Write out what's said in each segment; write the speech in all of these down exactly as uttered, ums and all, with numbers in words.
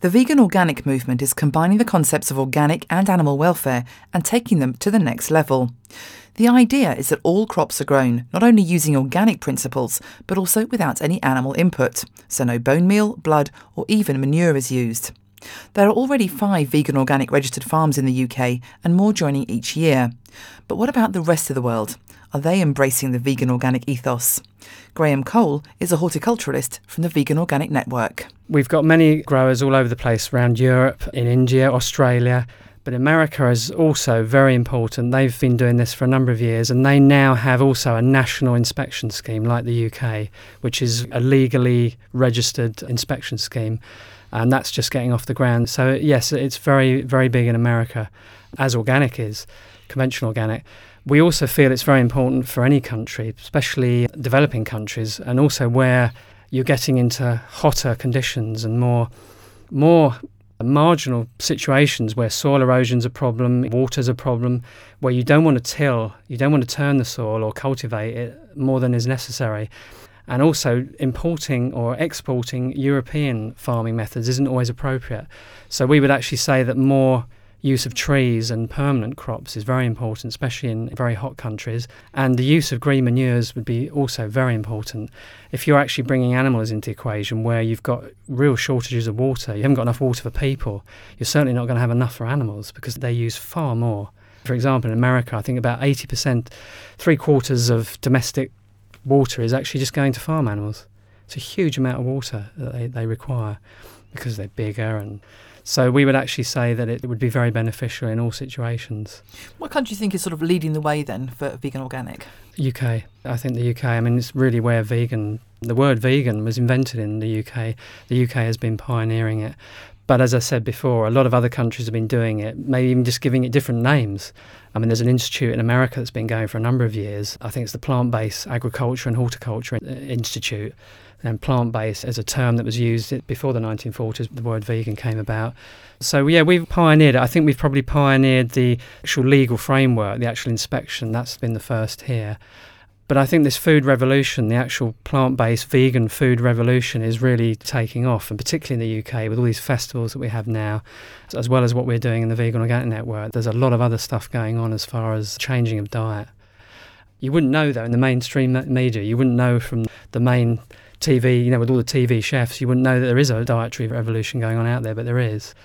The vegan organic movement is combining the concepts of organic and animal welfare and taking them to the next level. The idea is that all crops are grown not only using organic principles, but also without any animal input, so no bone meal, blood, or even manure is used. There are already five vegan organic registered farms in the U K and more joining each year. But what about the rest of the world? Are they embracing the vegan organic ethos? Graham Cole is a horticulturalist from the Vegan Organic Network. We've got many growers all over the place around Europe, in India, Australia, but America is also very important. They've been doing this for a number of years, and they now have also a national inspection scheme like the U K, which is a legally registered inspection scheme, and that's just getting off the ground. So yes, it's very, very big in America, as organic is, conventional organic. We also feel it's very important for any country, especially developing countries, and also where you're getting into hotter conditions and more more marginal situations where soil erosion's a problem, water's a problem, where you don't want to till, you don't want to turn the soil or cultivate it more than is necessary. And also importing or exporting European farming methods isn't always appropriate. So we would actually say that more use of trees and permanent crops is very important, especially in very hot countries. And the use of green manures would be also very important. If you're actually bringing animals into the equation where you've got real shortages of water, you haven't got enough water for people, you're certainly not going to have enough for animals because they use far more. For example, in America, I think about eighty percent, three quarters of domestic water is actually just going to farm animals. It's a huge amount of water that they, they require because they're bigger, and so we would actually say that it would be very beneficial in all situations. What country do you think is sort of leading the way then for vegan organic? U K. I think the U K, I mean, it's really where vegan, the word vegan was invented in the U K. The U K has been pioneering it. But as I said before, a lot of other countries have been doing it, maybe even just giving it different names. I mean, there's an institute in America that's been going for a number of years. I think it's the Plant-Based Agriculture and Horticulture Institute. And plant-based is a term that was used before the nineteen forties, the word vegan came about. So, yeah, we've pioneered it. I think we've probably pioneered the actual legal framework, the actual inspection. That's been the first here. But I think this food revolution, the actual plant-based vegan food revolution is really taking off, and particularly in the U K with all these festivals that we have now, as well as what we're doing in the Vegan Organic Network. There's a lot of other stuff going on as far as changing of diet. You wouldn't know, though, in the mainstream media, you wouldn't know from the main T V, you know, with all the T V chefs, you wouldn't know that there is a dietary revolution going on out there, but there is.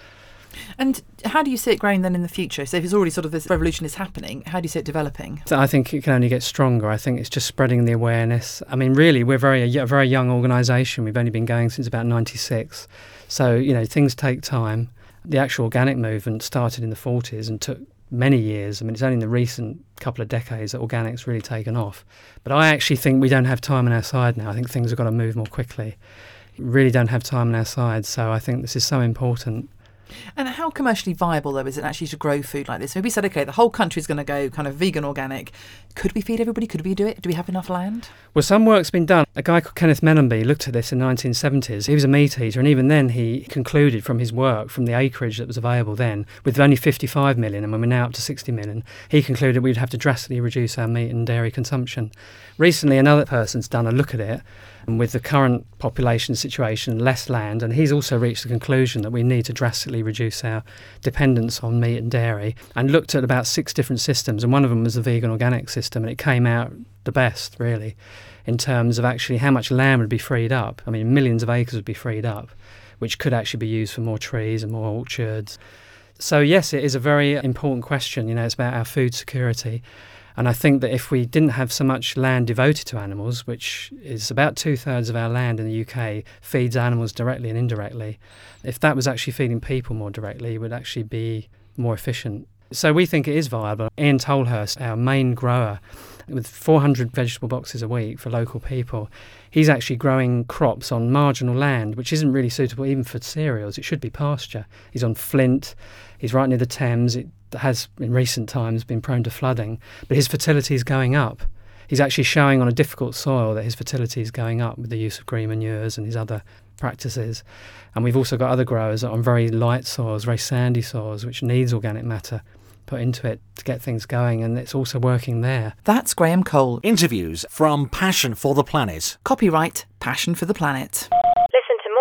And how do you see it growing then in the future? So if it's already sort of this revolution is happening, how do you see it developing? So I think it can only get stronger. I think it's just spreading the awareness. I mean, really, we're very a very young organisation. We've only been going since about ninety-six. So, you know, things take time. The actual organic movement started in the forties and took many years. I mean, it's only in the recent couple of decades that organic's really taken off. But I actually think we don't have time on our side now. I think things have got to move more quickly. We really don't have time on our side. So I think this is so important. And how commercially viable, though, is it actually to grow food like this? So we said, OK, the whole country's going to go kind of vegan organic. Could we feed everybody? Could we do it? Do we have enough land? Well, some work's been done. A guy called Kenneth Menonby looked at this in the nineteen seventies. He was a meat eater, and even then he concluded from his work, from the acreage that was available then, with only fifty-five million, and when we're now up to sixty million, he concluded we'd have to drastically reduce our meat and dairy consumption. Recently, another person's done a look at it, and with the current population situation, less land, and he's also reached the conclusion that we need to drastically reduce our dependence on meat and dairy, and looked at about six different systems, and one of them was the vegan organic system, and it came out the best, really, in terms of actually how much land would be freed up. I mean, millions of acres would be freed up, which could actually be used for more trees and more orchards. So yes, it is a very important question. You know, it's about our food security. And I think that if we didn't have so much land devoted to animals, which is about two-thirds of our land in the U K feeds animals directly and indirectly, if that was actually feeding people more directly, it would actually be more efficient. So we think it is viable. Ian Tolhurst, our main grower, with four hundred vegetable boxes a week for local people, he's actually growing crops on marginal land, which isn't really suitable even for cereals. It should be pasture. He's on Flint. He's right near the Thames. It has, in recent times, been prone to flooding. But his fertility is going up. He's actually showing on a difficult soil that his fertility is going up with the use of green manures and his other practices. And we've also got other growers on very light soils, very sandy soils, which needs organic matter put into it to get things going, and it's also working there. That's Graham Cole. Interviews from Passion for the Planet. Copyright Passion for the Planet. Listen to more interviews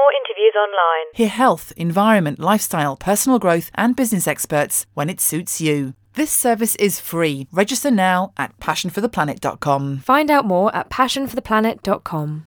ideas online. Hear health, environment, lifestyle, personal growth and business experts when it suits you. This service is free. Register now at passion for the planet dot com. Find out more at passion for the planet dot com.